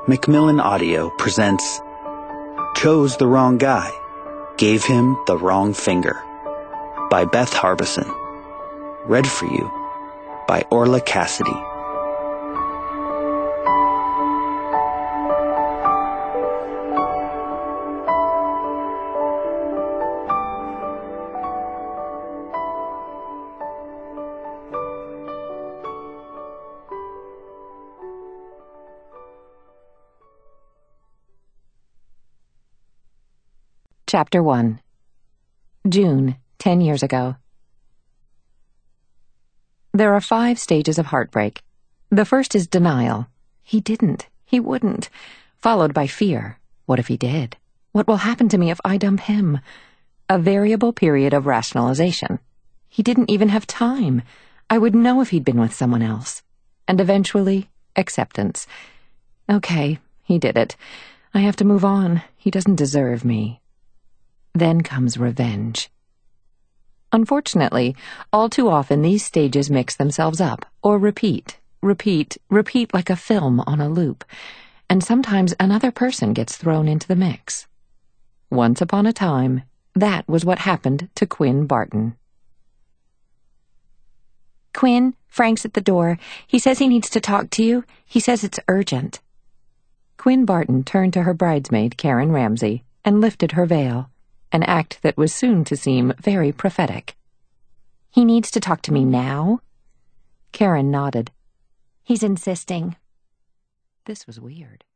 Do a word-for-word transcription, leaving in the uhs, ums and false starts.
Macmillan Audio presents Chose the Wrong Guy, Gave Him the Wrong Finger by Beth Harbison. Read for you by Orla Cassidy. Chapter one. June, ten years ago. There are five stages of heartbreak. The first is denial. He didn't. He wouldn't. Followed by fear. What if he did? What will happen to me if I dump him? A variable period of rationalization. He didn't even have time. I would know if he'd been with someone else. And eventually, acceptance. Okay, he did it. I have to move on. He doesn't deserve me. Then comes revenge. Unfortunately, all too often these stages mix themselves up, or repeat, repeat, repeat like a film on a loop, and sometimes another person gets thrown into the mix. Once upon a time, that was what happened to Quinn Barton. Quinn, Frank's at the door. He says he needs to talk to you. He says it's urgent. Quinn Barton turned to her bridesmaid, Karen Ramsey, and lifted her veil. An act that was soon to seem very prophetic. He needs to talk to me now? Karen nodded. He's insisting. This was weird.